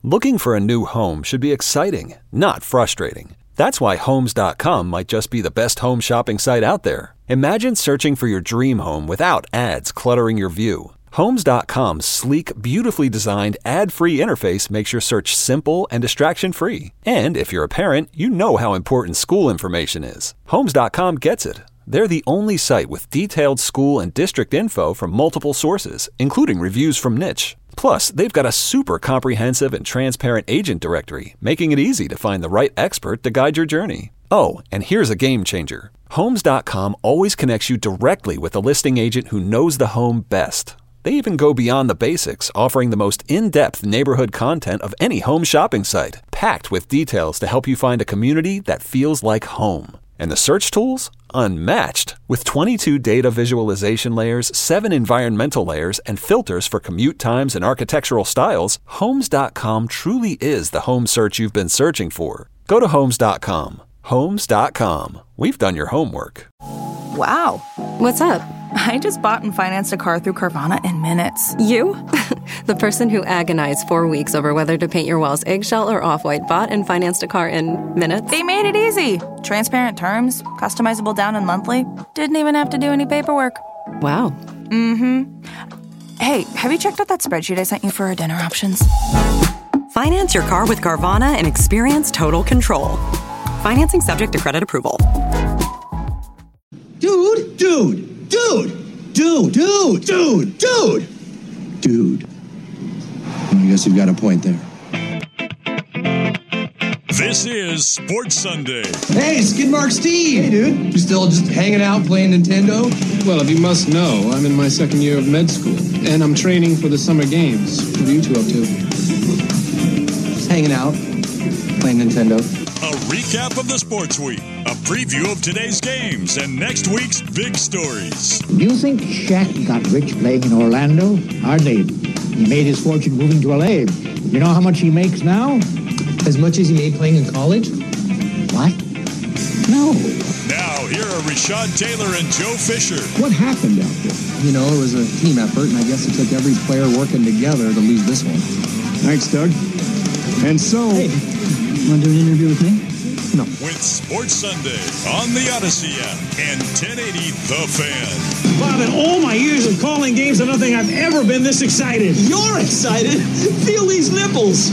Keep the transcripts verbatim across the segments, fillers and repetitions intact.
Looking for a new home should be exciting, not frustrating. That's why Homes dot com might just be the best home shopping site out there. Imagine searching for your dream home without ads cluttering your view. Homes dot com's sleek, beautifully designed, ad-free interface makes your search simple and distraction-free. And if you're a parent, you know how important school information is. Homes dot com gets it. They're the only site with detailed school and district info from multiple sources, including reviews from Niche. Plus, they've got a super comprehensive and transparent agent directory, making it easy to find the right expert to guide your journey. Oh, and here's a game changer. Homes dot com always connects you directly with a listing agent who knows the home best. They even go beyond the basics, offering the most in-depth neighborhood content of any home shopping site, packed with details to help you find a community that feels like home. And the search tools? Unmatched. With twenty-two data visualization layers, seven environmental layers, and filters for commute times and architectural styles, Homes dot com truly is the home search you've been searching for. Go to Homes dot com. Homes dot com. We've done your homework. Wow. What's up? I just bought and financed a car through Carvana in minutes. You? The person who agonized four weeks over whether to paint your walls eggshell or off-white bought and financed a car in minutes? They made it easy. Transparent terms, customizable down and monthly. Didn't even have to do any paperwork. Wow. Mm-hmm. Hey, have you checked out that spreadsheet I sent you for our dinner options? Finance your car with Carvana and experience total control. Financing subject to credit approval. Dude, dude, dude, dude, dude, dude, dude, dude. I guess you've got a point there. This is Sports Sunday. Hey, Skidmark Steve. Hey, dude. You still just hanging out playing Nintendo? Well, if you must know, I'm in my second year of med school, and I'm training for the summer games. What are you two up to? Just hanging out, playing Nintendo. A recap of the sports week, a preview of today's games, and next week's big stories. Do you think Shaq got rich playing in Orlando? Hardly. He made his fortune moving to L A. You know how much he makes now? As much as he made playing in college? What? No. Now, here are Rashad Taylor and Joe Fisher. What happened out there? You know, it was a team effort, and I guess it took every player working together to lose this one. Thanks, Doug. And so... Hey, want to do an interview with me? No. With Sports Sunday on the Odyssey app and ten eighty The Fan. Bob, in all my years of calling games, I don't think I've ever been this excited. You're excited? Feel these nipples.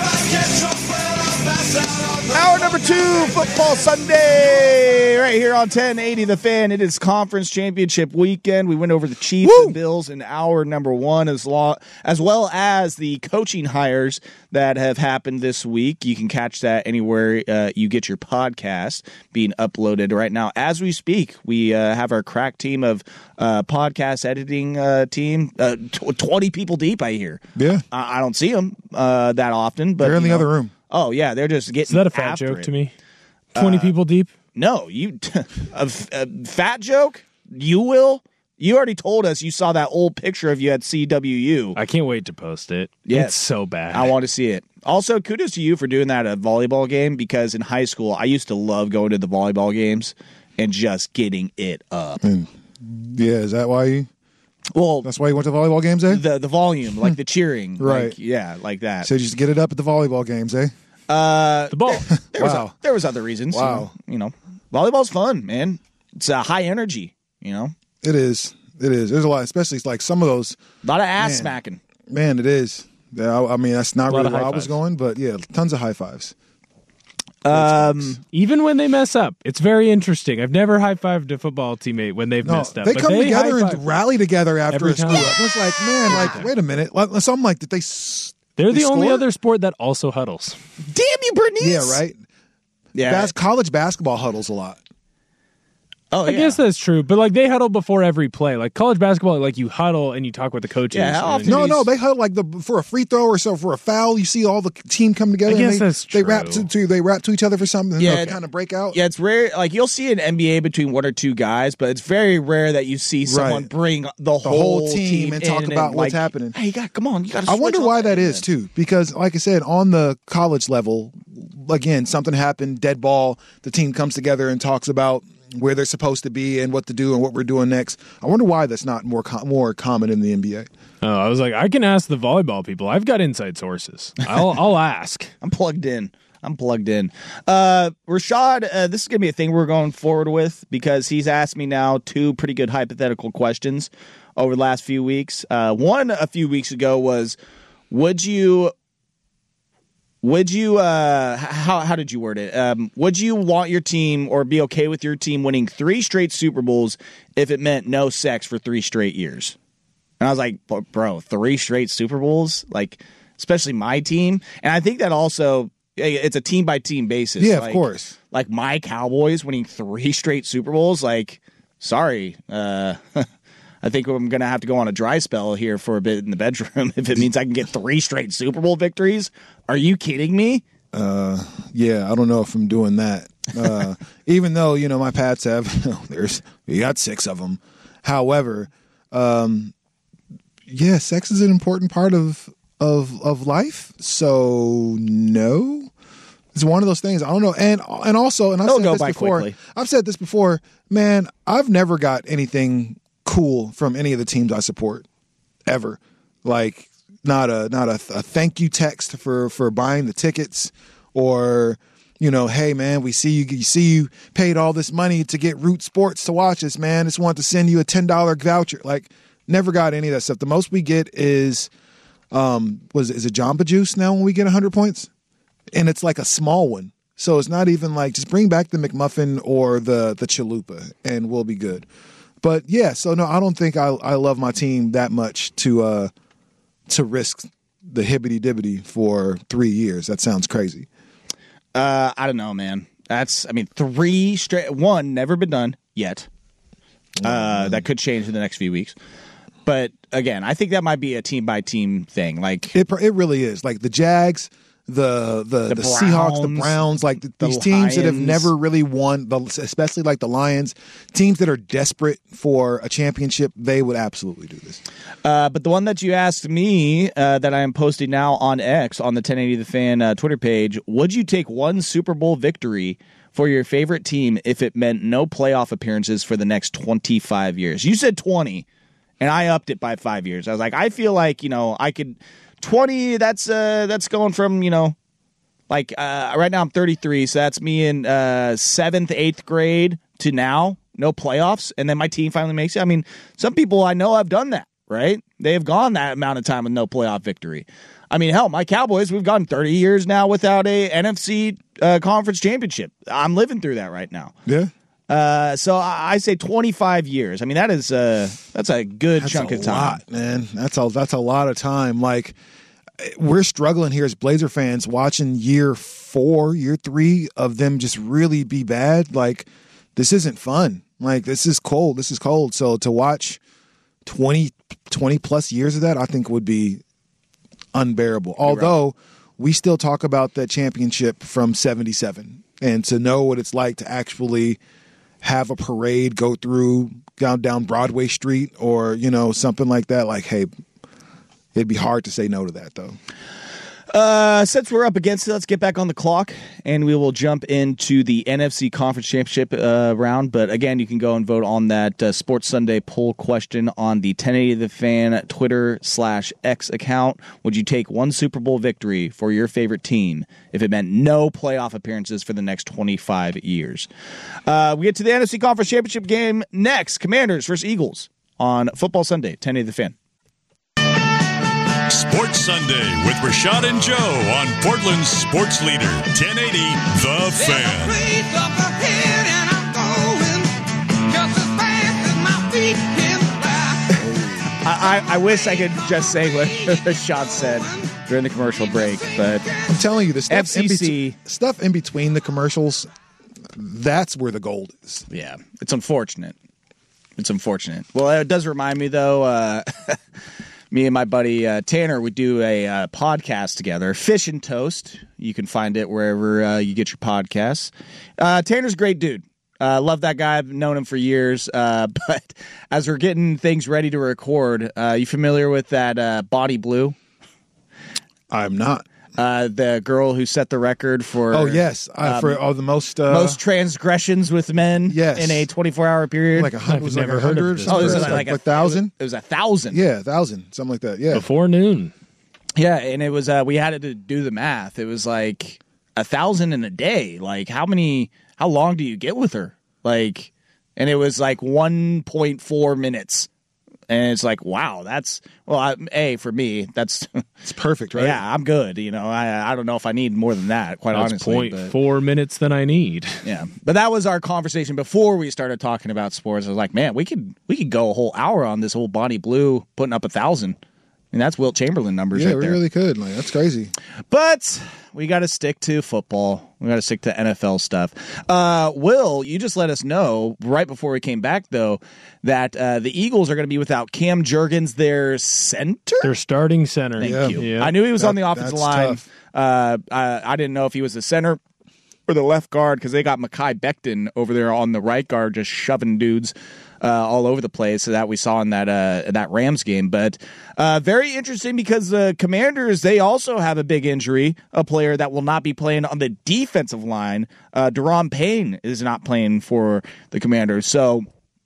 Hour number two, Football Sunday, right here on ten eighty The Fan. It is conference championship weekend. We went over the Chiefs Woo! and Bills in hour number one, as, law, as well as the coaching hires that have happened this week. You can catch that anywhere uh, you get your podcast being uploaded right now. As we speak, we uh, have our crack team of uh, podcast editing uh, team, uh, t- twenty people deep, I hear. Yeah. I, I don't see them uh, that often. But they're in the know, other room. Oh, yeah, they're just getting Is that a fat joke it. to me? twenty uh, people deep? No, you a, a fat joke? You will? You already told us you saw that old picture of you at C W U. I can't wait to post it. Yes. It's so bad. I want to see it. Also, kudos to you for doing that at a volleyball game, because in high school, I used to love going to the volleyball games and just getting it up. And, yeah, is that why you... Well, that's why you went to volleyball games, eh? The the volume, like the cheering, right? Like, yeah, like that. So you just get it up at the volleyball games, eh? Uh, the ball. There, there wow. was a, there was other reasons. Wow. You know, you know, volleyball's fun, man. It's a uh, high energy. You know, it is. It is. There's a lot, especially like some of those. A lot of ass man, smacking. Man, it is. Yeah, I, I mean, that's not really where I was fives. going, but yeah, tons of high fives. Um, even when they mess up, it's very interesting. I've never high-fived a football teammate when they've no, messed up. They but come they together and rally together after a time. screw up. It's like, man, like, wait a minute. Something like, did they s- They're they the only score? other sport that also huddles. Damn you, Bernice! Yeah, right? Yeah. Bas- college basketball huddles a lot. Oh, I yeah. guess that's true, but like they huddle before every play. Like college basketball, like you huddle and you talk with the coaches. Yeah, how often No, these- no, they huddle like the for a free throw or so for a foul. You see all the team come together. I guess and they, that's They rap true. to, to they rap to each other for something. And Yeah, they it- kind of break out. Yeah, it's rare. Like you'll see an N B A between one or two guys, but it's very rare that you see someone Right. bring the, the whole, whole team and talk in about and, what's like, happening. Hey, you got come on, you got. I wonder why that is too, because like I said, on the college level, again, something happened, dead ball. The team comes together and talks about where they're supposed to be and what to do and what we're doing next. I wonder why that's not more com- more common in the N B A. Oh, I was like, I can ask the volleyball people. I've got inside sources. I'll I'll ask. I'm plugged in. I'm plugged in. Uh, Rashad, uh, this is going to be a thing we're going forward with because he's asked me now two pretty good hypothetical questions over the last few weeks. Uh, one a few weeks ago was, would you, would you, uh, how how did you word it? Um, would you want your team or be okay with your team winning three straight Super Bowls if it meant no sex for three straight years? And I was like, bro, three straight Super Bowls? Like, especially my team. And I think that also, it's a team-by-team basis. Yeah, like, of course. Like my Cowboys winning three straight Super Bowls, like, sorry. Uh, I think I'm going to have to go on a dry spell here for a bit in the bedroom if it means I can get three straight Super Bowl victories. Are you kidding me? Uh, yeah, I don't know if I'm doing that. Uh, even though, you know, my Pats have, there's, you got six of them. However, um, yeah, sex is an important part of of of life. So no, it's one of those things. I don't know, and and also, and I've It'll said go this by before. quickly. I've said this before, man. I've never got anything cool from any of the teams I support, ever. Like not a not a, a thank you text for for buying the tickets, or you know, hey man, we see you. You see you paid all this money to get Root Sports to watch us, man. Just want to send you a ten dollar voucher. Like never got any of that stuff. The most we get is. Um, was is it Jamba Juice now when we get one hundred points? And it's like a small one. So it's not even like, just bring back the McMuffin or the, the Chalupa and we'll be good. But yeah, so no, I don't think I I love my team that much to uh to risk the hibbity dibbity for three years. That sounds crazy. Uh, I don't know, man. That's, I mean, three straight, one, never been done yet. Uh, that could change in the next few weeks. But again, I think that might be a team by team thing. Like it, it really is. Like the Jags, the the, The the, Seahawks, the Browns, Browns, like the, the these teams that have Lions. never really won, the, especially like the Lions, teams that are desperate for a championship, they would absolutely do this. Uh, but the one that you asked me uh, that I am posting now on X on the ten eighty The Fan uh, Twitter page, would you take one Super Bowl victory for your favorite team if it meant no playoff appearances for the next twenty-five years? You said twenty. And I upped it by five years. I was like, I feel like, you know, I could twenty. That's uh, that's going from, you know, like uh, right now I'm thirty-three, so that's me in uh, seventh, eighth grade to now, no playoffs, and then my team finally makes it. I mean, some people I know have done that, right? They have gone that amount of time with no playoff victory. I mean, hell, my Cowboys, we've gone thirty years now without a N F C uh, conference championship. I'm living through that right now. Yeah. Uh, so I I say twenty-five years. I mean, that is uh, that's a good That's chunk a of time. lot, man. That's a that's a lot of time. Like we're struggling here as Blazer fans watching year four, year three of them just really be bad. Like this isn't fun. Like this is cold. This is cold. So to watch twenty, twenty plus years of that, I think would be unbearable. Although we still talk about that championship from seventy-seven, and to know what it's like to actually have a parade go through down down Broadway Street or, you know, something like that. Like, hey, it'd be hard to say no to that, though. Uh, since we're up against it, let's get back on the clock, and we will jump into the N F C Conference Championship uh, round. But again, you can go and vote on that uh, Sports Sunday poll question on the ten eighty The Fan Twitter slash X account. Would you take one Super Bowl victory for your favorite team if it meant no playoff appearances for the next twenty-five years? Uh, we get to the N F C Conference Championship game next. Commanders versus Eagles on Football Sunday, ten eighty The Fan. Sports Sunday with Rashad and Joe on Portland's sports leader, ten eighty The Fan. I, I, I wish I could just say what Rashad said during the commercial break, but I'm telling you, the stuff, F C C, in, be- stuff in between the commercials, that's where the gold is. Yeah, it's unfortunate. It's unfortunate. Well, it does remind me, though, uh, me and my buddy uh, Tanner, we do a uh, podcast together, Fish and Toast. You can find it wherever uh, you get your podcasts. Uh, Tanner's a great dude. Uh, love that guy. I've known him for years. Uh, but as we're getting things ready to record, uh, you familiar with that uh, Body Blue? I'm not. Uh, the girl who set the record for oh yes uh, um, for oh, the most uh, most transgressions with men yes. in a twenty-four hour period. Like a hundred, was like a heard of hundred. this. Oh, it was like, like a, a thousand. It was a thousand. Yeah, a thousand, something like that. Yeah, before noon. Yeah, and it was uh, we had to do the math. It was like a thousand in a day. Like how many? How long do you get with her? Like, and it was like one point four minutes. And it's like, wow, that's well, I, a for me, that's it's perfect, right? Yeah, I'm good. You know, I I don't know if I need more than that. Quite that's honestly, point but, four minutes than I need. Yeah, but that was our conversation before we started talking about sports. I was like, man, we could we could go a whole hour on this whole Bonnie Blue putting up a thousand. And that's Wilt Chamberlain numbers. Yeah, right we there. really could. Like that's crazy. But we got to stick to football. We got to stick to N F L stuff. Uh, Will, you just let us know right before we came back, though, that uh, the Eagles are going to be without Cam Jurgens, their center? Their starting center. Thank Yeah. you. Yeah. I knew he was That- on the offensive that's line. tough. Uh, I, I didn't know if he was the center or the left guard because they got Mekhi Becton over there on the right guard just shoving dudes uh, all over the place that we saw in that uh, that Rams game. But uh, very interesting because the Commanders, they also have a big injury, a player that will not be playing on the defensive line. Uh, Deron Payne is not playing for the Commanders. So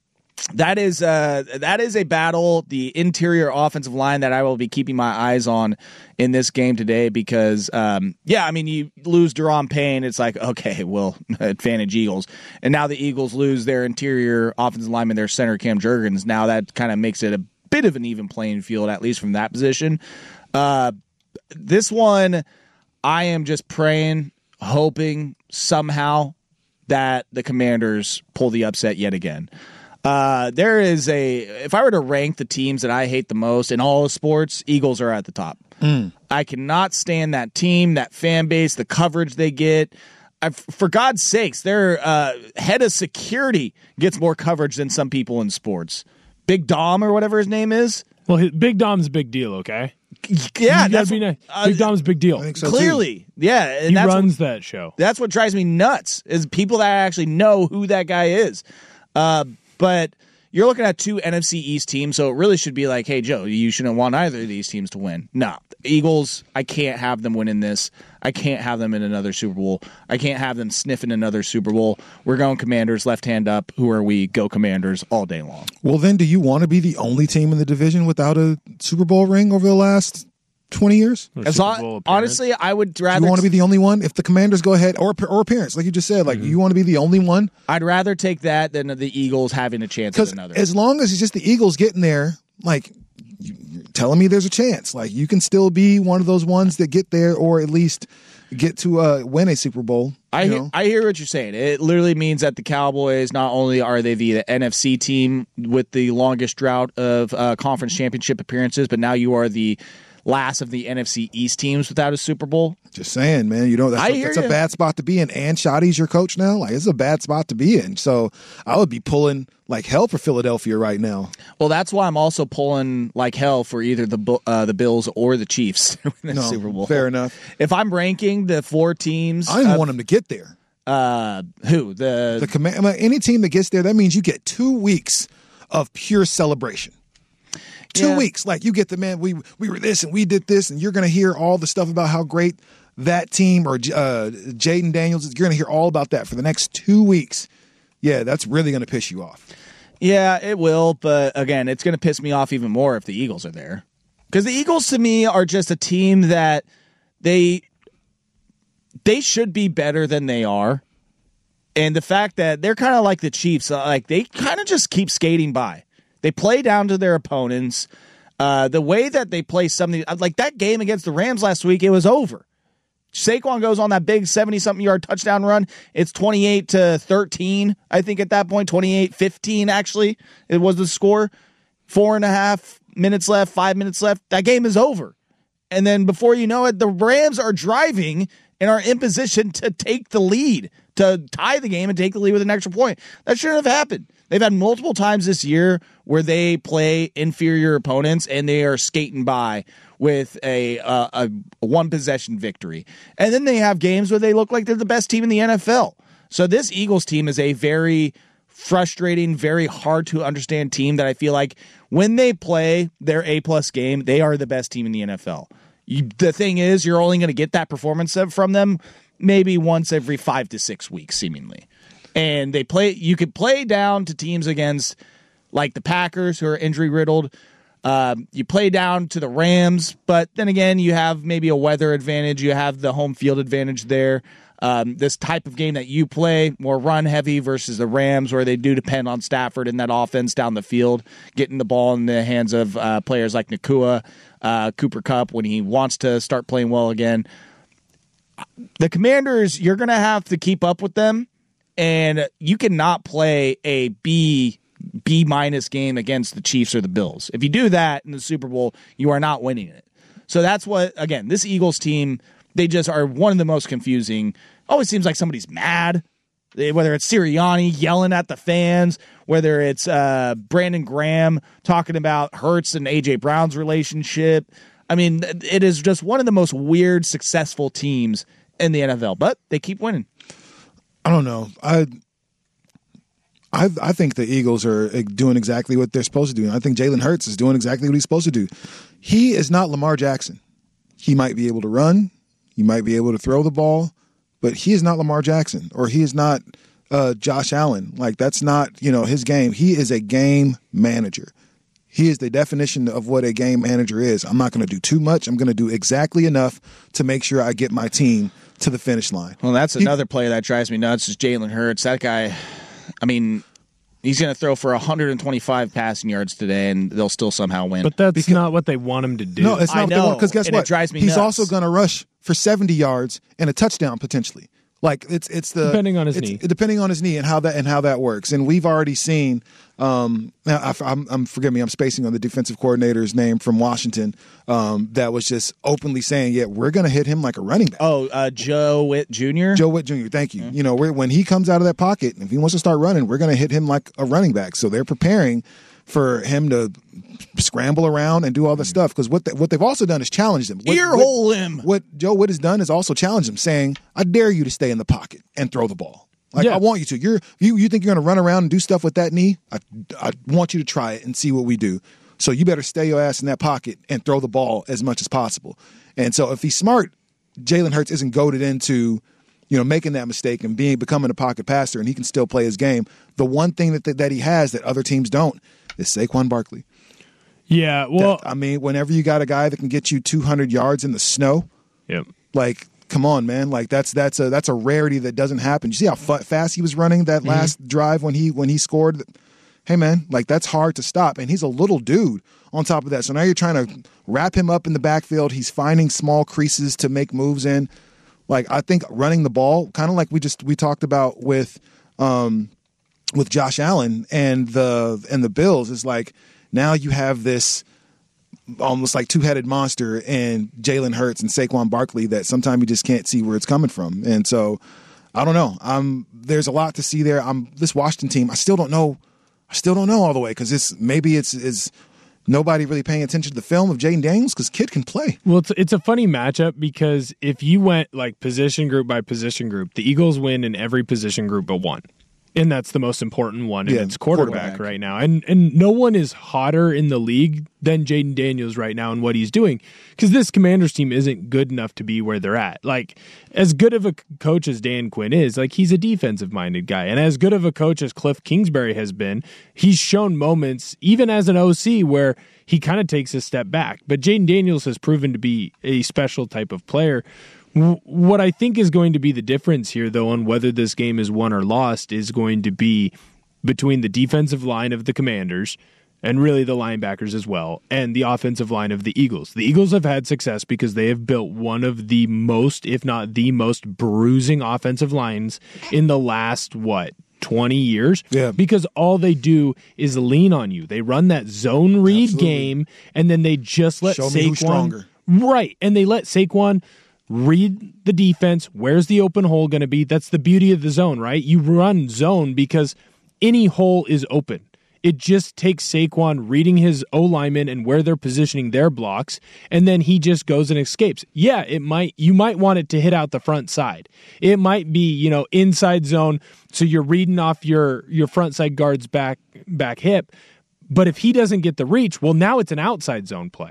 that is uh, that is a battle, the interior offensive line that I will be keeping my eyes on in this game today because, um, yeah, I mean, you lose Deron Payne, it's like, okay, well, advantage Eagles. And now the Eagles lose their interior offensive lineman, their center, Cam Jurgens. Now that kind of makes it a bit of an even playing field, at least from that position. Uh, this one, I am just praying, hoping somehow that the Commanders pull the upset yet again. Uh, there is a, if I were to rank the teams that I hate the most in all of sports, Eagles are at the top. Mm. I cannot stand that team, that fan base, the coverage they get. I've, for God's sakes, their uh, head of security gets more coverage than some people in sports. Big Dom or whatever his name is. Well, his, Big Dom's a big deal, okay? Yeah, You that's gotta be what- nice. uh, Big Dom's a big deal. I think so too. clearly. Yeah, and He that's runs what, that show. That's what drives me nuts is people that actually know who that guy is. Uh, but you're looking at two N F C East teams, so it really should be like, hey, Joe, you shouldn't want either of these teams to win. No, the Eagles, I can't have them winning this. I can't have them in another Super Bowl. I can't have them sniffing another Super Bowl. We're going Commanders, left hand up. Who are we? Go Commanders all day long. Well, then, do you want to be the only team in the division without a Super Bowl ring over the last twenty years? As long, honestly, I would rather. Do you want to be the only one? If the Commanders go ahead, or or appearance, like you just said, like Mm-hmm. you want to be the only one? I'd rather take that than the Eagles having a chance at Because another. as long as it's just the Eagles getting there, like you- you're telling me there's a chance. Like you can still be one of those ones that get there, or at least get to uh, win a Super Bowl. I you hear, know? I hear what you're saying. It literally means that the Cowboys, not only are they the N F C team with the longest drought of uh, conference championship appearances, but now you are the last of the N F C East teams without a Super Bowl. Just saying, man. You know that's, I a, hear that's you. a bad spot to be in. And Shoddy's your coach now. Like it's a bad spot to be in. So I would be pulling like hell for Philadelphia right now. Well, that's why I'm also pulling like hell for either the Bu- uh, the Bills or the Chiefs in the No, Super Bowl. fair enough. If I'm ranking the four teams, I don't even uh, want them to get there. Uh, who the The command, any team that gets there, that means you get two weeks of pure celebration. Two Yeah. weeks, like you get the man. We we were this and we did this, and you're going to hear all the stuff about how great that team or uh, Jaden Daniels. You're going to hear all about that for the next two weeks. Yeah, that's really going to piss you off. Yeah, it will, but again, it's going to piss me off even more if the Eagles are there. Because the Eagles, to me, are just a team that they they should be better than they are. And the fact that they're kind of like the Chiefs, uh, like they kind of just keep skating by. They play down to their opponents. Uh, the way that they play something, like that game against the Rams last week, it was over. Saquon goes on that big seventy-something yard touchdown run. It's twenty-eight to thirteen, I think, at that point. twenty-eight fifteen, actually, it was the score. Four and a half minutes left, five minutes left. That game is over. And then before you know it, the Rams are driving and are in position to take the lead, to tie the game and take the lead with an extra point. That shouldn't have happened. They've had multiple times this year where they play inferior opponents and they are skating by with a, uh, a one possession victory. And then they have games where they look like they're the best team in the N F L. So this Eagles team is a very frustrating, very hard to understand team that I feel like when they play their A-plus game, they are the best team in the N F L. You, the thing is, you're only going to get that performance from them maybe once every five to six weeks, seemingly. And they play. You could play down to teams against like the Packers, who are injury riddled. Um, you play down to the Rams, but then again, you have maybe a weather advantage. You have the home field advantage there. Um, this type of game that you play, more run heavy versus the Rams, where they do depend on Stafford and that offense down the field, getting the ball in the hands of uh, players like Nakua, uh, Cooper Kupp when he wants to start playing well again. The Commanders, you're going to have to keep up with them, and you cannot play a B B minus game against the Chiefs or the Bills. If you do that in the Super Bowl, you are not winning it. So that's what, again, this Eagles team, they just are one of the most confusing. Always seems like somebody's mad, whether it's Sirianni yelling at the fans, whether it's uh, Brandon Graham talking about Hurts and A J Brown's relationship. I mean, it is just one of the most weird, successful teams in the N F L, but they keep winning. I don't know. I I, I think the Eagles are doing exactly what they're supposed to do. I think Jalen Hurts is doing exactly what he's supposed to do. He is not Lamar Jackson. He might be able to run. He might be able to throw the ball, but he is not Lamar Jackson, or he is not uh, Josh Allen. Like, that's not, you know, his game. He is a game manager. He is the definition of what a game manager is. I'm not going to do too much. I'm going to do exactly enough to make sure I get my team to the finish line. Well, that's he, another player that drives me nuts is Jalen Hurts. That guy, I mean, he's going to throw for one hundred twenty-five passing yards today, and they'll still somehow win. But that's because, not what they want him to do. No, it's not I what know, they want. Because guess and what? It drives me he's nuts. also going to rush for seventy yards and a touchdown potentially. Like it's it's the depending on his it's, knee, depending on his knee and how that and how that works. And we've already seen. Um, now I, I'm, I'm forgive me, I'm spacing on the defensive coordinator's name from Washington. Um, that was just openly saying, "Yeah, we're going to hit him like a running back." Oh, uh, Joe Witt Junior Joe Witt Junior Thank you. Mm-hmm. You know, we're, when he comes out of that pocket, if he wants to start running, we're going to hit him like a running back. So they're preparing for him to scramble around and do all that stuff. Because what they, what they've also done is challenge him. What, Earhole what, him. What Joe Witt has done is also challenge him, saying, "I dare you to stay in the pocket and throw the ball. Like yeah. I want you to. You're you you think you're going to run around and do stuff with that knee? I I want you to try it and see what we do. So you better stay your ass in that pocket and throw the ball as much as possible." And so if he's smart, Jalen Hurts isn't goaded into, you know, making that mistake and being becoming a pocket passer, and he can still play his game. The one thing that that he has that other teams don't is Saquon Barkley. Yeah, well, that, I mean, whenever you got a guy that can get you two hundred yards in the snow, yep. like, come on, man, like that's that's a that's a rarity that doesn't happen. You see how f- fast he was running that last mm-hmm. drive when he when he scored. Hey, man, like that's hard to stop, and he's a little dude on top of that. So now you're trying to wrap him up in the backfield. He's finding small creases to make moves in. Like I think running the ball, kind of like we just we talked about with um, with Josh Allen and the and the Bills, is like now you have this almost like two-headed monster in Jalen Hurts and Saquon Barkley that sometimes you just can't see where it's coming from. And so I don't know. I'm there's a lot to see there. I'm this Washington team. I still don't know. I still don't know all the way because it's maybe it's is nobody really paying attention to the film of Jaden Daniels because kid can play. Well, it's it's a funny matchup because if you went like position group by position group, the Eagles win in every position group but one. And that's the most important one, and yeah, it's quarterback, quarterback right now. And and no one is hotter in the league than Jaden Daniels right now and what he's doing, because this Commanders team isn't good enough to be where they're at. Like, as good of a coach as Dan Quinn is, like he's a defensive-minded guy. And as good of a coach as Cliff Kingsbury has been, he's shown moments, even as an O C, where he kind of takes a step back. But Jaden Daniels has proven to be a special type of player. What I think is going to be the difference here, though, on whether this game is won or lost is going to be between the defensive line of the Commanders and really the linebackers as well, and the offensive line of the Eagles. The Eagles have had success because they have built one of the most, if not the most, bruising offensive lines in the last, what, twenty years? Yeah. Because all they do is lean on you. They run that zone read Absolutely. game, and then they just let Show Saquon... me who's stronger. Right, and they let Saquon read the defense. Where's the open hole going to be? That's the beauty of the zone, right? You run zone because any hole is open. It just takes Saquon reading his O-lineman and where they're positioning their blocks, and then he just goes and escapes. Yeah, it might. You might want it to hit out the front side. It might be, you know, inside zone, so you're reading off your your front side guard's back back hip. But if he doesn't get the reach, well, now it's an outside zone play.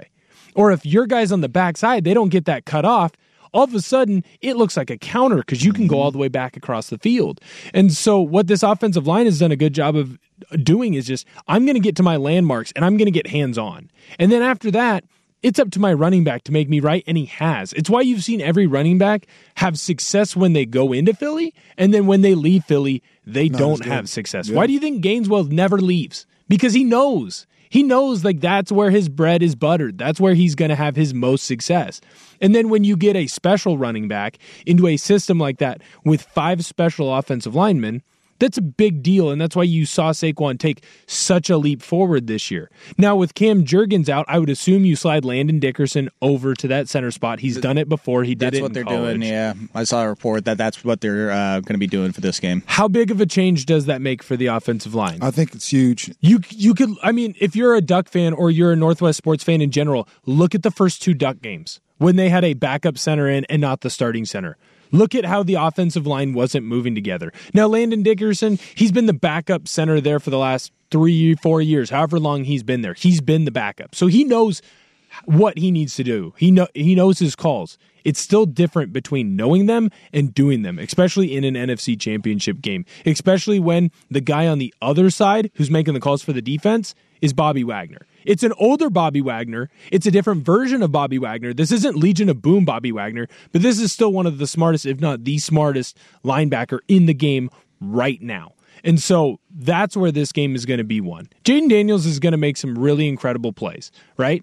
Or if your guys on the backside, they don't get that cut off, all of a sudden it looks like a counter because you can go all the way back across the field. And so what this offensive line has done a good job of doing is just, I'm going to get to my landmarks and I'm going to get hands-on. And then after that, it's up to my running back to make me right, and he has. It's why you've seen every running back have success when they go into Philly, and then when they leave Philly, they Not don't have success. Yeah. Why do you think Gaineswell never leaves? Because he knows. He knows like that's where his bread is buttered. That's where he's going to have his most success. And then when you get a special running back into a system like that with five special offensive linemen, that's a big deal, and that's why you saw Saquon take such a leap forward this year. Now, with Cam Jurgens out, I would assume you slide Landon Dickerson over to that center spot. He's done it before. He did that's it what in they're college. doing, yeah. I saw a report that that's what they're uh, going to be doing for this game. How big of a change does that make for the offensive line? I think it's huge. You you could, I mean, if you're a Duck fan or you're a Northwest sports fan in general, look at the first two Duck games when they had a backup center in and not the starting center. Look at how the offensive line wasn't moving together. Now, Landon Dickerson, he's been the backup center there for the last three, four years, however long he's been there. He's been the backup. So he knows what he needs to do. He know, he knows his calls. It's still different between knowing them and doing them, especially in an N F C championship game, especially when the guy on the other side who's making the calls for the defense is Bobby Wagner. It's an older Bobby Wagner. It's a different version of Bobby Wagner. This isn't Legion of Boom Bobby Wagner, but this is still one of the smartest, if not the smartest, linebacker in the game right now. And so that's where this game is going to be won. Jaden Daniels is going to make some really incredible plays, right?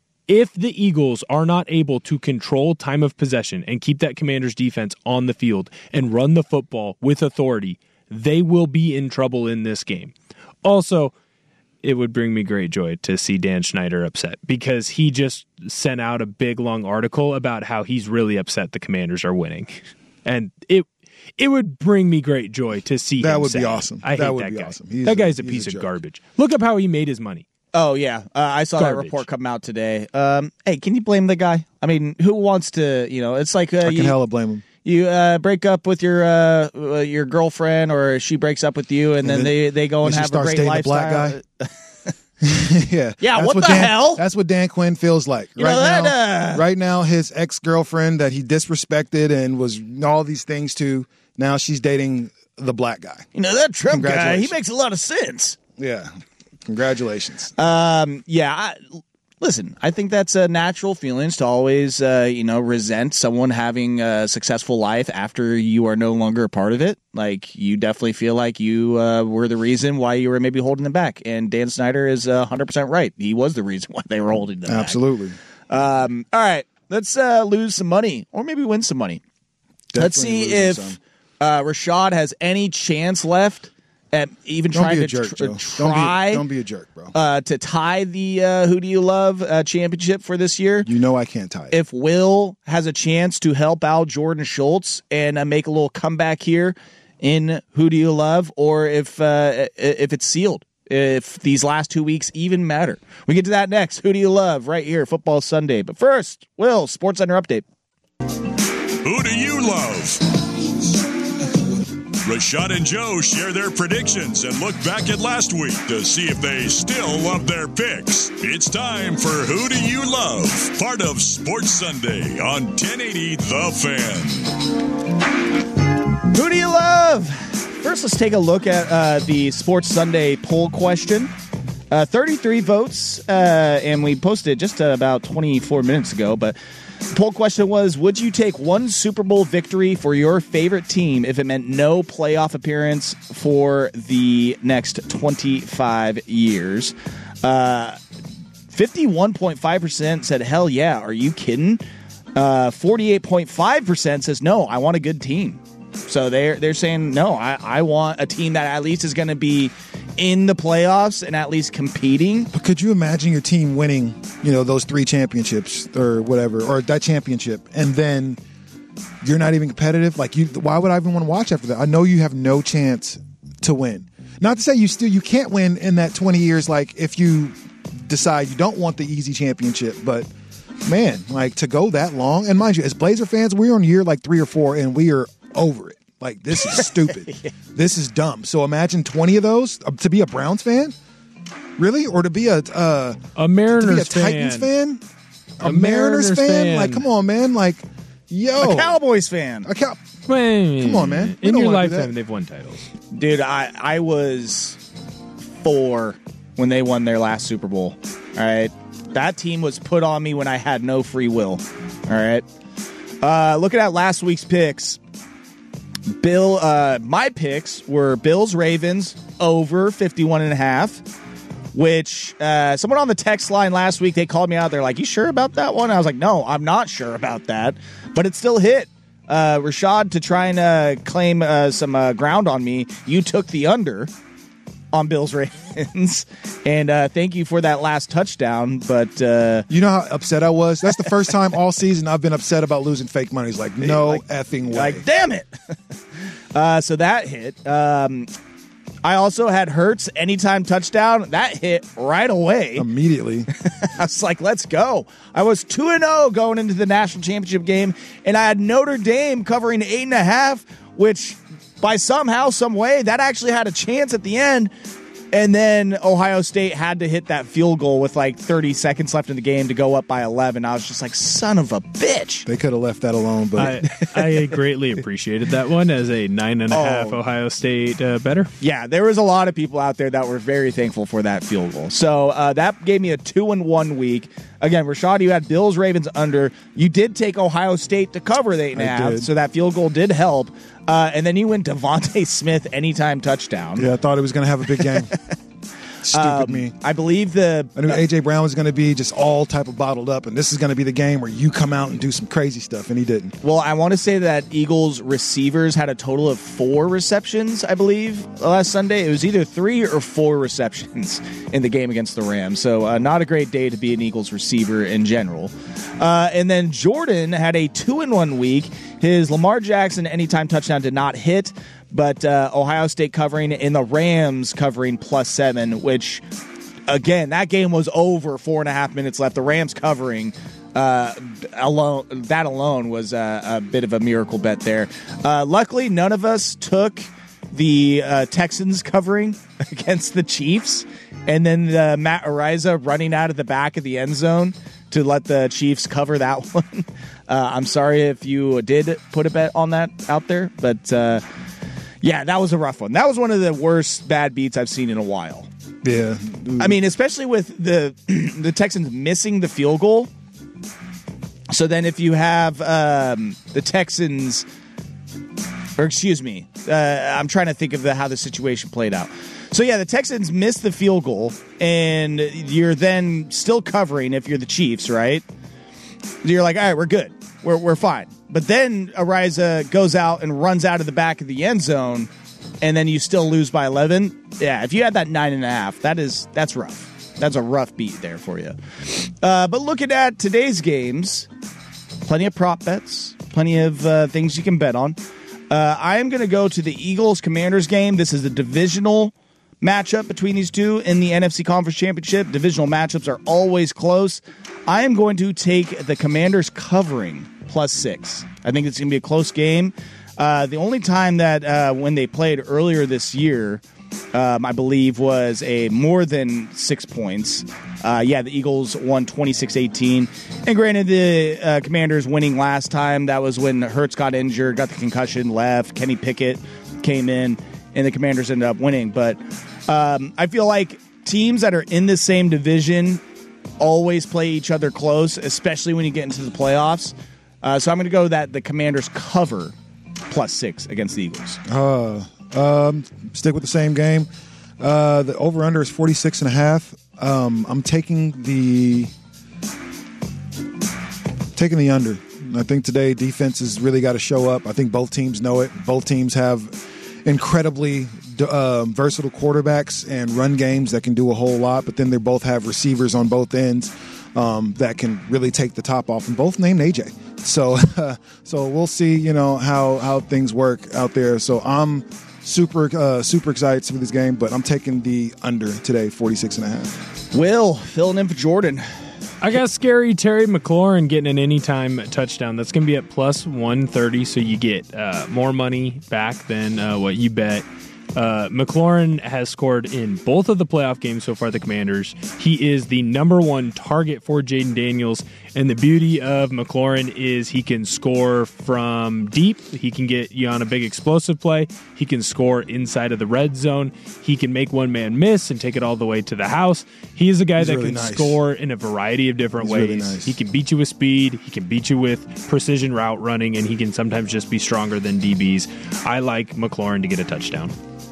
If the Eagles are not able to control time of possession and keep that Commanders defense on the field and run the football with authority, they will be in trouble in this game. Also, it would bring me great joy to see Dan Schneider upset because he just sent out a big, long article about how he's really upset the Commanders are winning. And it it would bring me great joy to see that him would say be it. awesome. I that hate would that be guy. awesome. He's that guy's a, a piece a of jerk. garbage. Look up how he made his money. Oh, yeah. Uh, I saw Garbage. that report come out today. Um, hey, can you blame the guy? I mean, who wants to, you know, it's like... Uh, I can you, hella blame him. You uh, break up with your uh, uh, your girlfriend, or she breaks up with you, and, and then, then they, they go and have a great lifestyle. Black guy. yeah, yeah. That's What, what the Dan, hell? That's what Dan Quinn feels like you right know that, now. Uh... Right now, his ex girlfriend that he disrespected and was all these things to. Now she's dating the black guy. You know that Trump guy? He makes a lot of sense. Yeah, congratulations. Um, yeah. I, listen, I think that's a natural feelings to always, uh, you know, resent someone having a successful life after you are no longer a part of it. Like, you definitely feel like you uh, were the reason why you were maybe holding them back. And Dan Snyder is uh, one hundred percent right. He was the reason why they were holding them Absolutely. back. Absolutely. Um, all right, let's uh, lose some money, or maybe win some money. Definitely let's see if uh, Rashad has any chance left at even don't trying be a to jerk, tr- Joe. try. Don't be, don't be a jerk, bro. Uh, to tie the uh, Who Do You Love uh, championship for this year. You know I can't tie it. If Will has a chance to help out Jordan Schultz and uh, make a little comeback here in Who Do You Love, or if uh, if it's sealed, if these last two weeks even matter. We get to that next. Who Do You Love? Right here, Football Sunday. But first, Will, Sports Center update. Who do you love? Rashad and Joe share their predictions and look back at last week to see if they still love their picks. It's time for Who Do You Love? Part of Sports Sunday on ten eighty The Fan. Who do you love? First, let's take a look at uh, the Sports Sunday poll question. Uh, thirty-three votes, uh, and we posted just uh, about twenty-four minutes ago, but the poll question was, would you take one Super Bowl victory for your favorite team if it meant no playoff appearance for the next twenty-five years? Uh, fifty-one point five percent said, hell yeah, are you kidding? Uh, forty-eight point five percent says, no, I want a good team. So they're, they're saying, no, I, I want a team that at least is going to be in the playoffs and at least competing. But could you imagine your team winning, you know, those three championships or whatever, or that championship, and then you're not even competitive? Like, you, why would I even want to watch after that? I know you have no chance to win. Not to say you still you can't win in that twenty years. Like, if you decide you don't want the easy championship, but man, like, to go that long, and mind you, as Blazer fans, we're on year like three or four, and we are over it. Like, this is stupid. yeah. This is dumb. So imagine twenty of those uh, to be a Browns fan, really, or to be a uh, a Mariners to be a Titans fan. fan. a, a Mariners, Mariners fan? fan? Like, come on, man. Like, yo. A Cowboys fan. A cow- Come on, man. In your lifetime, they've won titles. Dude, I, I was four when they won their last Super Bowl. All right. That team was put on me when I had no free will. All right. Uh, looking at last week's picks, Bill, uh, my picks were Bills, Ravens, over fifty-one and a half, which uh, someone on the text line last week, they called me out. They're like, you sure about that one? I was like, no, I'm not sure about that, but it still hit. Uh, Rashad, to try and uh, claim uh, some uh, ground on me, you took the under on Bills Ravens, and uh, thank you for that last touchdown. But uh, you know how upset I was? That's the first time all season I've been upset about losing fake money. It's like, no like, effing way. Like, damn it. uh, so that hit. Um, I also had Hurts anytime touchdown. That hit right away. Immediately. I was like, let's go. I was two and oh going into the national championship game, and I had Notre Dame covering eight and a half, which by somehow, some way, that actually had a chance at the end. And then Ohio State had to hit that field goal with like thirty seconds left in the game to go up by eleven. I was just like, son of a bitch. They could have left that alone, but I, I greatly appreciated that one as a nine and a oh. half Ohio State uh, better. Yeah, there was a lot of people out there that were very thankful for that field goal. So uh, that gave me a two and one week. Again, Rashad, you had Bills Ravens under. You did take Ohio State to cover the eight and a half, did. So that field goal did help. Uh, and then you went Devontae Smith anytime touchdown. Yeah, I thought he was going to have a big game. Stupid um, me. I believe the... I knew A J. Brown was going to be just all type of bottled up, and this is going to be the game where you come out and do some crazy stuff, and he didn't. Well, I want to say that Eagles receivers had a total of four receptions, I believe, last Sunday. It was either three or four receptions in the game against the Rams, so uh, not a great day to be an Eagles receiver in general. Uh, and then Jordan had a two and one week. His Lamar Jackson anytime touchdown did not hit, but uh, Ohio State covering and the Rams covering plus seven, which, again, that game was over four and a half minutes left. The Rams covering uh, alone, that alone was a, a bit of a miracle bet there. Uh, luckily, none of us took the uh, Texans covering against the Chiefs, and then the Matt Araiza running out of the back of the end zone to let the Chiefs cover that one. Uh, I'm sorry if you did put a bet on that out there, but uh, yeah, that was a rough one. That was one of the worst bad beats I've seen in a while. Yeah. Ooh. I mean, especially with the the Texans missing the field goal. So then if you have um, the Texans, or excuse me, uh, I'm trying to think of the, how the situation played out. So, yeah, the Texans missed the field goal, and you're then still covering if you're the Chiefs, right? You're like, all right, we're good. We're we're fine. But then Araiza goes out and runs out of the back of the end zone, and then you still lose by eleven. Yeah, if you had that nine and a half, that is that's rough. That's a rough beat there for you. Uh, but looking at today's games, plenty of prop bets, plenty of uh, things you can bet on. Uh, I am going to go to the Eagles-Commanders game. This is a divisional matchup between these two in the N F C Conference Championship. Divisional matchups are always close. I am going to take the Commanders covering plus six. I think it's going to be a close game. Uh, the only time that uh, when they played earlier this year, um, I believe, was a more than six points. Uh, yeah, the Eagles won twenty-six eighteen. And granted, the uh, Commanders winning last time, that was when Hurts got injured, got the concussion, left. Kenny Pickett came in, and the Commanders ended up winning. But um, I feel like teams that are in the same division always play each other close, especially when you get into the playoffs. Uh, so I'm going to go that the Commanders cover plus six against the Eagles. Uh, um, stick with the same game. Uh, the over-under is forty-six and a half. Um, I'm taking the taking the under. I think today defense has really got to show up. I think both teams know it. Both teams have incredibly uh, versatile quarterbacks and run games that can do a whole lot, but then they both have receivers on both ends um, that can really take the top off, and both named A J. So, uh, so we'll see, you know, how, how things work out there. So I'm super, uh, super excited for this game, but I'm taking the under today, forty-six and a half. Will, filling in for Jordan. I got scary Terry McLaurin getting an anytime touchdown. That's going to be at plus one thirty, so you get uh, more money back than uh, what you bet. Uh, McLaurin has scored in both of the playoff games so far, the Commanders. He is the number one target for Jaden Daniels, and the beauty of McLaurin is he can score from deep. He can get you on a big explosive play. He can score inside of the red zone. He can make one man miss and take it all the way to the house. He is a guy He's that really can nice. score in a variety of different He's ways. really nice. He can beat you with speed. He can beat you with precision route running, and he can sometimes just be stronger than D Bs. I like McLaurin to get a touchdown.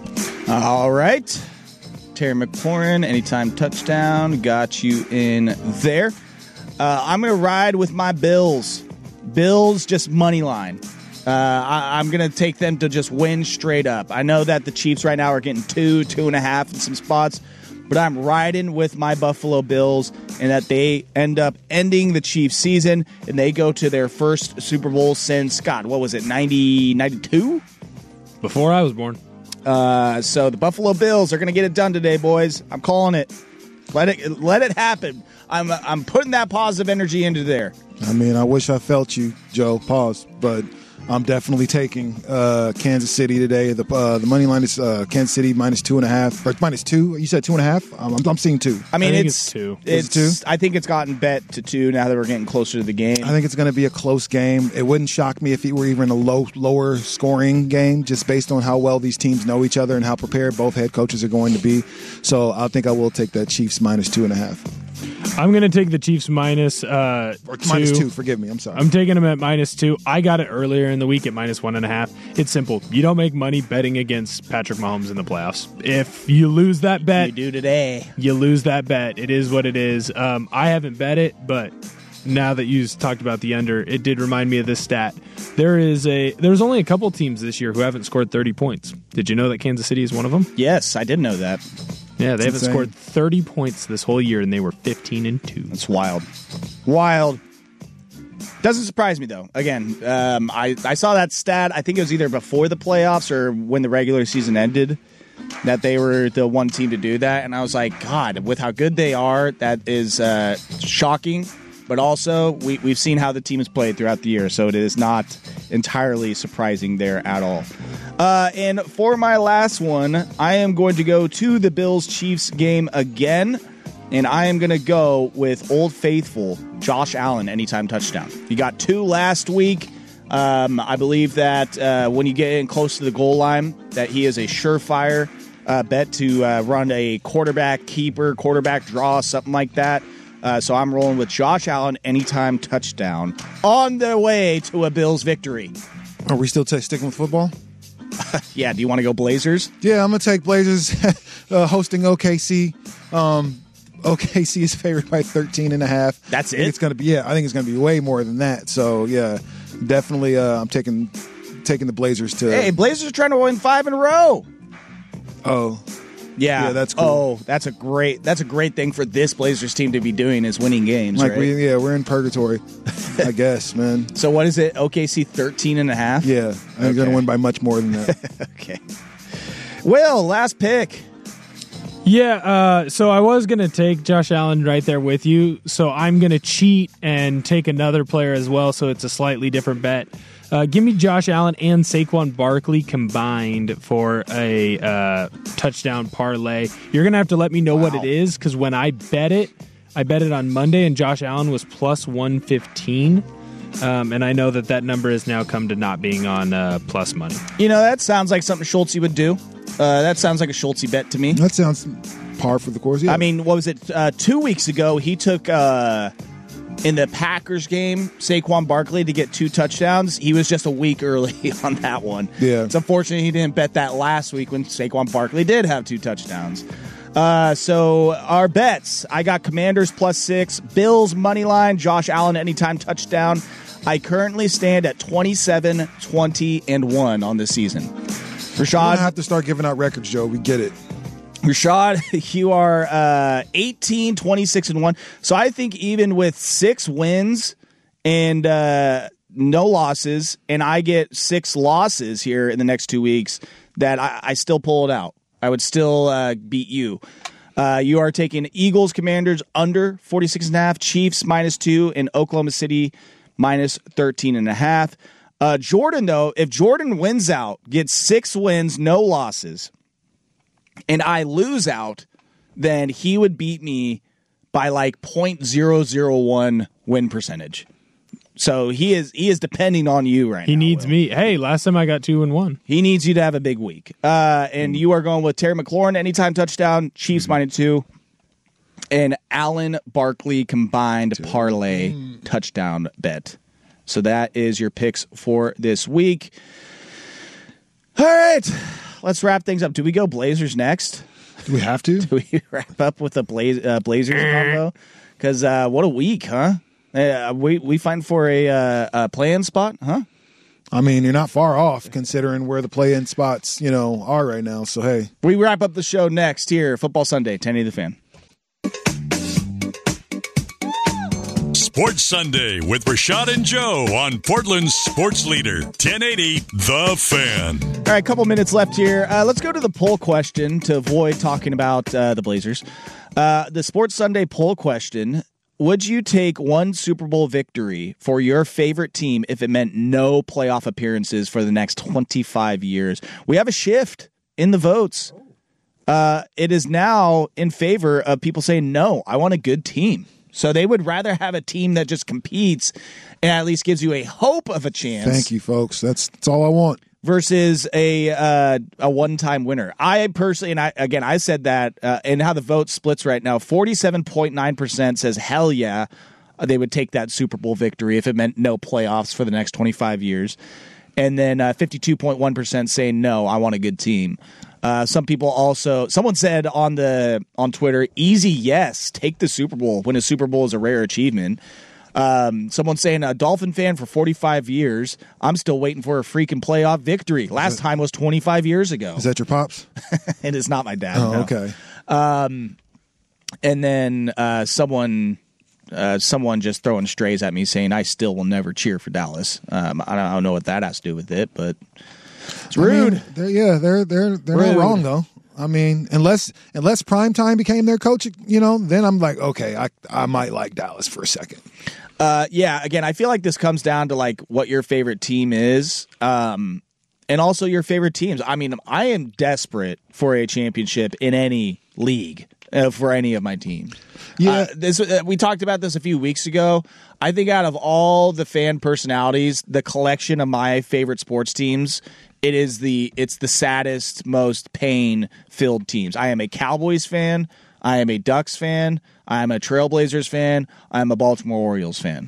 All right. Terry McLaurin, anytime touchdown. Got you in there. Uh, I'm going to ride with my Bills. Bills, just money line. Uh, I, I'm going to take them to just win straight up. I know that the Chiefs right now are getting two, two and a half in some spots, but I'm riding with my Buffalo Bills and that they end up ending the Chiefs season and they go to their first Super Bowl since, God, what was it, ninety, ninety-two? Before I was born. Uh, so the Buffalo Bills are going to get it done today, boys. I'm calling it. Let it let it happen. I'm I'm putting that positive energy into there. I mean, I wish I felt you, Joe. Pause. But I'm definitely taking uh, Kansas City today. The uh, the money line is uh, Kansas City minus two and a half. Or minus two. You said two and a half. I'm, I'm, I'm seeing two. I mean, I think it's, it's two. It's Is it two? I think it's gotten bet to two now that we're getting closer to the game. I think it's going to be a close game. It wouldn't shock me if it were even a low, lower scoring game, just based on how well these teams know each other and how prepared both head coaches are going to be. So I think I will take that Chiefs minus two and a half. I'm going to take the Chiefs minus uh, Or two. minus two. Forgive me. I'm sorry. I'm taking them at minus two. I got it earlier in the week at minus one and a half. It's simple. You don't make money betting against Patrick Mahomes in the playoffs. If you lose that bet, you do today. You lose that bet. It is what it is. Um, I haven't bet it, but now that you talked about the under, it did remind me of this stat. There is a there's only a couple teams this year who haven't scored thirty points. Did you know that Kansas City is one of them? Yes, I did know that. Yeah, they That's haven't insane. scored thirty points this whole year, and they were fifteen and two. That's wild. Wild. Doesn't surprise me, though. Again, um, I, I saw that stat. I think it was either before the playoffs or when the regular season ended that they were the one team to do that. And I was like, God, with how good they are, that is uh, shocking. But also, we, we've seen how the team has played throughout the year, so it is not entirely surprising there at all. Uh, and for my last one, I am going to go to the Bills-Chiefs game again, and I am going to go with Old Faithful, Josh Allen, anytime touchdown. He got two last week. Um, I believe that uh, when you get in close to the goal line, that he is a surefire uh, bet to uh, run a quarterback keeper, quarterback draw, something like that. Uh, so I'm rolling with Josh Allen, anytime touchdown, on their way to a Bills victory. Are we still t- sticking with football? Yeah, do you want to go Blazers? Yeah, I'm going to take Blazers uh, hosting O K C. Um, O K C is favored by thirteen and a half. That's I think it? It's going to be yeah. I think it's going to be way more than that. So yeah, definitely. Uh, I'm taking taking the Blazers to. Hey, Blazers are trying to win five in a row. Oh, Yeah, Yeah, that's cool. Oh, that's a great. That's a great thing for this Blazers team to be doing is winning games. like right? we yeah we're in purgatory, I guess, man. So what is it? O K C thirteen and a half. Yeah, I think they're going Okay. to win by much more than that. Okay. Will, last pick. Yeah, uh, so I was going to take Josh Allen right there with you. So I'm going to cheat and take another player as well. So it's a slightly different bet. Uh, give me Josh Allen and Saquon Barkley combined for a uh, touchdown parlay. You're going to have to let me know what it is because when I bet it, I bet it on Monday and Josh Allen was plus one fifteen. Um, and I know that that number has now come to not being on uh, plus money. You know, that sounds like something Schultz would do. Uh, that sounds like a Schultz bet to me. That sounds par for the course. Yeah. I mean, what was it? Uh, two weeks ago, he took uh, in the Packers game Saquon Barkley to get two touchdowns. He was just a week early on that one. Yeah. It's unfortunate he didn't bet that last week when Saquon Barkley did have two touchdowns. Uh, so our bets, I got Commanders plus six, Bills money line, Josh Allen anytime touchdown. I currently stand at twenty-seven, twenty, and one on this season. We're Rashad, gonna have to start giving out records, Joe. We get it. Rashad, you are uh, eighteen, twenty-six, and one. So I think even with six wins and uh, no losses, and I get six losses here in the next two weeks, that I, I still pull it out. I would still uh, beat you. Uh, you are taking Eagles, Commanders under forty-six and a half, Chiefs minus two, and Oklahoma City minus thirteen and a half. Uh, Jordan, though, if Jordan wins out, gets six wins, no losses, and I lose out, then he would beat me by like zero point zero zero one win percentage. So he is he is depending on you right he now. He needs Will. me. Hey, last time I got two and one. He needs you to have a big week. Uh, and you are going with Terry McLaurin, anytime touchdown, Chiefs minus two, and Allen Barkley combined parlay mm. touchdown bet. So that is your picks for this week. All right, let's wrap things up. Do we go Blazers next? Do we have to? Do we wrap up with a Blaze, uh, Blazers combo? Because uh, what a week, huh? Uh, we we find for a, uh, a play-in spot, huh? I mean, you're not far off considering where the play-in spots, you know, are right now. So hey, we wrap up the show next here, Football Sunday, ten eighty The Fan. Sports Sunday with Rashad and Joe on Portland's sports leader, ten eighty The Fan. All right, a couple minutes left here. Uh, let's go to the poll question to avoid talking about uh, the Blazers. Uh, the Sports Sunday poll question. Would you take one Super Bowl victory for your favorite team if it meant no playoff appearances for the next twenty-five years? We have a shift in the votes. Uh, it is now in favor of people saying, no, I want a good team. So they would rather have a team that just competes and at least gives you a hope of a chance. Thank you, folks. That's, that's all I want. Versus a uh, a one-time winner. I personally, and I, again, I said that, uh, and how the vote splits right now, forty-seven point nine percent says, hell yeah, they would take that Super Bowl victory if it meant no playoffs for the next twenty-five years. And then uh, fifty-two point one percent saying, no, I want a good team. Uh, some people also, someone said on the on Twitter, easy yes, take the Super Bowl when a Super Bowl is a rare achievement. Um, someone saying a Dolphin fan for forty-five years. I'm still waiting for a freaking playoff victory. Last that, time was twenty-five years ago. Is that your pops? It is not my dad. Oh, no. okay. Um, and then uh, someone, uh, someone just throwing strays at me saying I still will never cheer for Dallas. Um, I, don't, I don't know what that has to do with it, but it's rude. I mean, they're, yeah, they're they're they're rude. not wrong though. I mean, unless unless Primetime became their coach, you know, then I'm like, okay, I I might like Dallas for a second. Uh, yeah, again, I feel like this comes down to like what your favorite team is, um, and also your favorite teams. I mean, I am desperate for a championship in any league uh, for any of my teams. Yeah, uh, this uh, we talked about this a few weeks ago. I think out of all the fan personalities, the collection of my favorite sports teams, it is the it's the saddest, most pain-filled teams. I am a Cowboys fan. I am a Ducks fan. I am a Trailblazers fan. I am a Baltimore Orioles fan.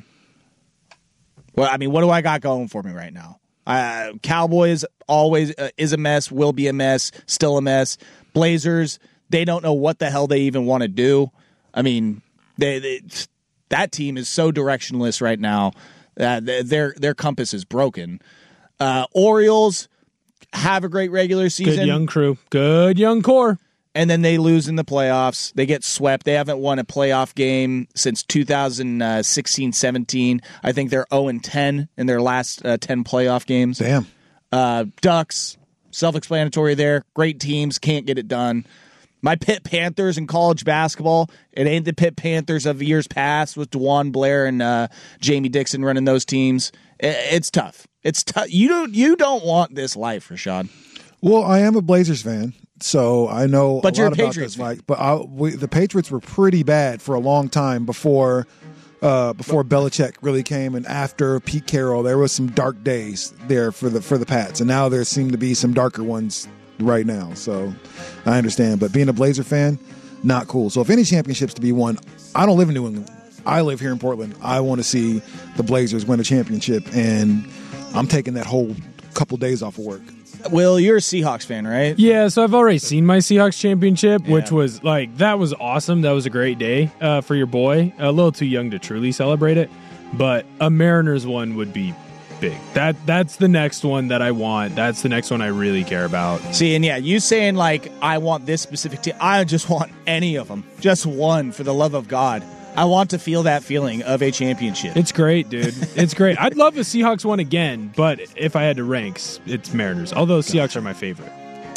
Well, I mean, what do I got going for me right now? Uh, Cowboys always uh, is a mess, will be a mess, still a mess. Blazers, they don't know what the hell they even want to do. I mean, they, they that team is so directionless right now. Uh, their their compass is broken. Uh, Orioles have a great regular season. Good young crew. Good young core. And then they lose in the playoffs. They get swept. They haven't won a playoff game since two thousand sixteen seventeen. I think they're oh and ten in their last uh, ten playoff games. Damn. Uh, Ducks, self-explanatory there. Great teams, can't get it done. My Pitt Panthers in college basketball, it ain't the Pitt Panthers of years past with DeJuan Blair and uh, Jamie Dixon running those teams. It's tough. It's tough. You don't. You don't want this life, Rashad. Well, I am a Blazers fan, so I know. But a you're lot a about Patriots this, fan. Like, but I, we, the Patriots were pretty bad for a long time before, uh, before Belichick really came, and after Pete Carroll, there was some dark days there for the for the Pats, and now there seem to be some darker ones right now. So I understand, but being a Blazer fan, not cool. So if any championships to be won, I don't live in New England. I live here in Portland. I want to see the Blazers win a championship, and I'm taking that whole couple days off of work. Will, you're a Seahawks fan, right? Yeah, so I've already seen my Seahawks championship, Yeah. which was like, that was awesome. That was a great day uh, for your boy. A little too young to truly celebrate it, but a Mariners one would be big. That That's the next one that I want. That's the next one I really care about. See, and yeah, you saying like, I want this specific team. I just want any of them. Just one, for the love of God. I want to feel that feeling of a championship. It's great, dude. It's great. I'd love a Seahawks one again, but if I had to rank, it's Mariners. Although Seahawks are my favorite.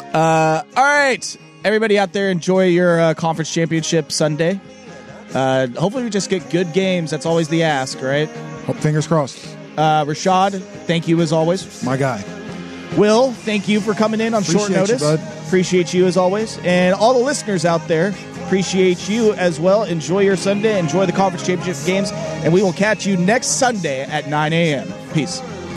Uh, all right. Everybody out there, enjoy your uh, conference championship Sunday. Uh, hopefully we just get good games. That's always the ask, right? Hope, fingers crossed. Uh, Rashad, thank you as always. My guy. Will, thank you for coming in on Appreciate short notice. you, bud. Appreciate you as always. And all the listeners out there, appreciate you as well. Enjoy your Sunday. Enjoy the conference championship games. And we will catch you next Sunday at nine a.m. Peace.